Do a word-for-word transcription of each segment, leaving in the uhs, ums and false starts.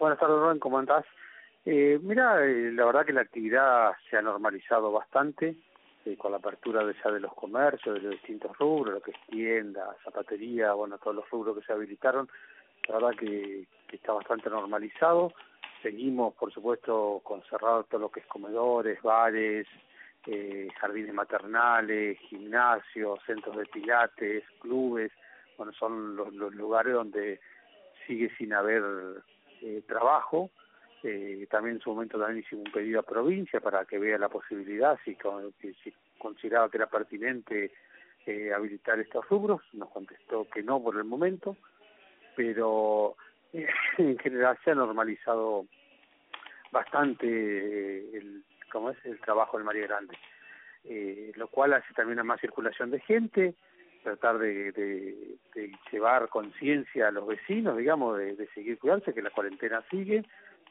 Buenas tardes, Rubén, ¿cómo andás? Eh, mira, eh, la verdad que la actividad se ha normalizado bastante eh, con la apertura de ya de los comercios, de los distintos rubros, lo que es tienda, zapatería, bueno, todos los rubros que se habilitaron. La verdad que, que está bastante normalizado. Seguimos, por supuesto, con cerrado todo lo que es comedores, bares, eh, jardines maternales, gimnasios, centros de pilates, clubes. Bueno, son los, los lugares donde sigue sin haber eh, trabajo. Eh, también en su momento también hicimos un pedido a provincia para que vea la posibilidad, si, si consideraba que era pertinente eh, habilitar estos rubros. Nos contestó que no por el momento, pero eh, en general se ha normalizado bastante eh, el, ¿cómo es? el trabajo en María Grande, eh, lo cual hace también una más circulación de gente, tratar de, de, de llevar conciencia a los vecinos, digamos, de, de seguir cuidarse, que la cuarentena sigue,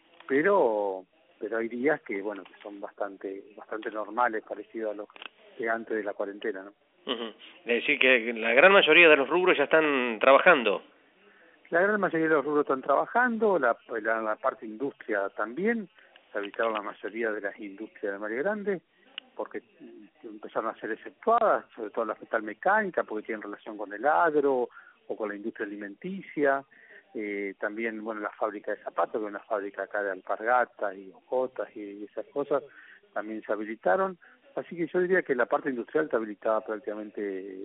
pero pero hay días que, bueno, que son bastante bastante normales, parecidos a los que antes de la cuarentena, ¿no? Uh-huh. Es decir, que la gran mayoría de los rubros ya están trabajando. La gran mayoría de los rubros están trabajando, la, la, la parte industria también, se habilitaron la mayoría de las industrias de María Grande, porque empezaron a ser exceptuadas, sobre todo la metalmecánica, porque tienen relación con el agro o con la industria alimenticia. Eh, también, bueno, la fábrica de zapatos, que es una fábrica acá de alpargatas y hojotas y esas cosas, también se habilitaron. Así que yo diría que la parte industrial está habilitada prácticamente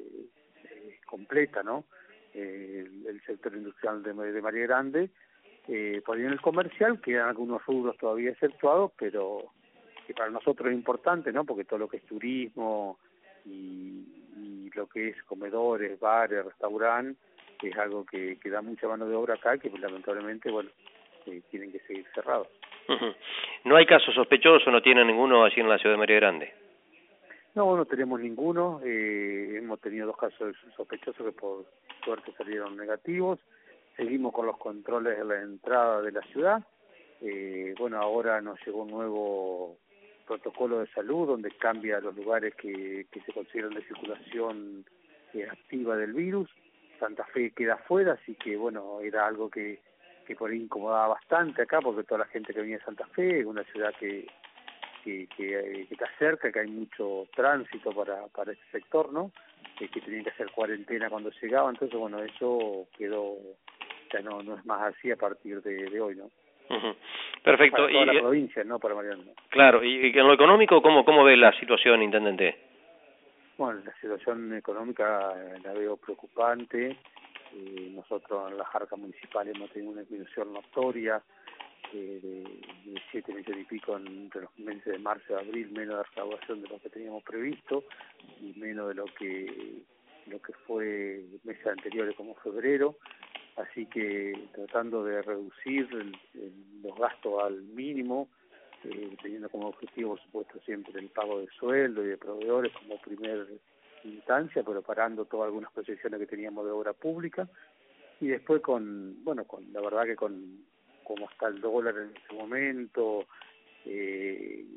eh, completa, ¿no? Eh, el, el sector industrial de, de María Grande. Eh, por ahí en el comercial quedan algunos rubros todavía exceptuados, pero que para nosotros es importante, ¿no? Porque todo lo que es turismo y, y lo que es comedores, bares, restaurantes, es algo que, que da mucha mano de obra acá, que lamentablemente, bueno, eh, tienen que seguir cerrados. Uh-huh. ¿No hay casos sospechosos, no tiene ninguno allí en la ciudad de María Grande? No, no tenemos ninguno. Eh, hemos tenido dos casos sospechosos que por suerte salieron negativos. Seguimos con los controles de la entrada de la ciudad. Eh, bueno, ahora nos llegó un nuevo protocolo de salud donde cambia los lugares que, que se consideran de circulación eh, activa del virus. Santa Fe queda fuera, así que bueno, era algo que, que por ahí incomodaba bastante acá, porque toda la gente que venía de Santa Fe es una ciudad que que, que, que está cerca, que hay mucho tránsito para, para ese sector, ¿no? Que, que tenían que hacer cuarentena cuando llegaban, entonces bueno, eso quedó, ya no, no es más así a partir de, de hoy, ¿no? Uh-huh. Perfecto. Para toda y, la provincia, no para Mariano. Claro, y, y en lo económico, ¿cómo, cómo ve la situación, intendente? Bueno, la situación económica eh, la veo preocupante. Eh, nosotros en las arcas municipales hemos tenido una disminución notoria eh, de, de siete millones y pico entre los meses de marzo y abril, menos de recaudación de lo que teníamos previsto y menos de lo que lo que fue meses anteriores como febrero. Así que tratando de reducir el, el, los gastos al mínimo, eh, teniendo como objetivo, por supuesto, siempre el pago de sueldo y de proveedores como primer instancia, pero parando todas algunas proyecciones que teníamos de obra pública. Y después con, bueno, con la verdad que con cómo está el dólar en este momento, eh,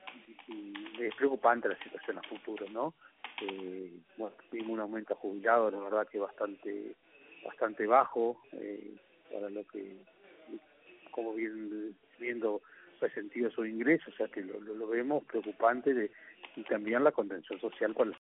y es preocupante la situación a futuro, ¿no? Eh, bueno, tuvimos un aumento a jubilados, la verdad que bastante bastante bajo, eh, para lo que, como bien viendo resentido su ingreso, o sea que lo, lo, lo vemos preocupante de, y también la contención social para